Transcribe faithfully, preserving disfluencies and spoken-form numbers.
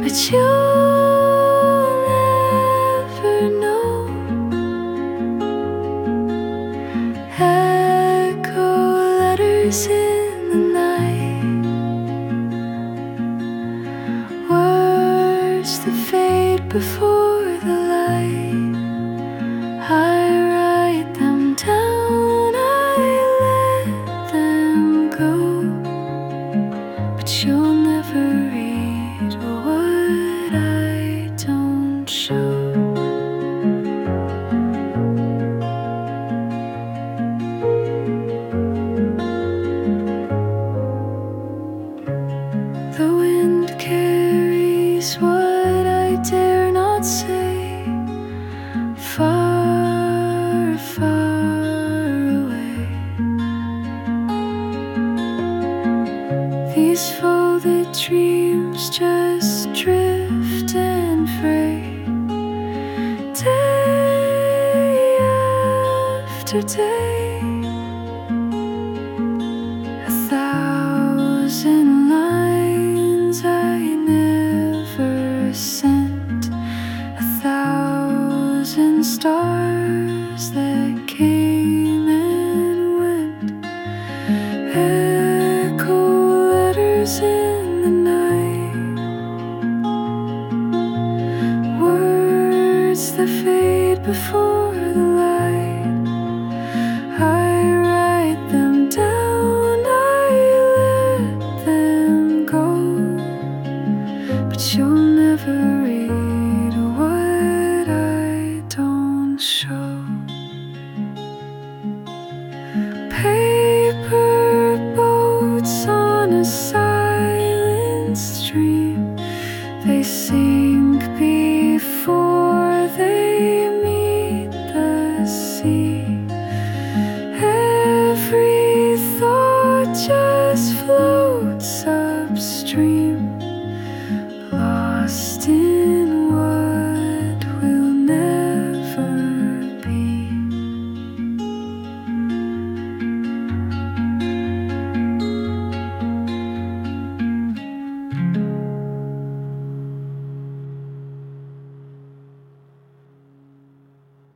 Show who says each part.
Speaker 1: but you'll never know. Echo letters in the night, words that fade before the light. I write them down, I let them go, but you'll never read what I don't show. The wind carries what I dare not say, far, far away. These folded dreams just drift and fray, day after day.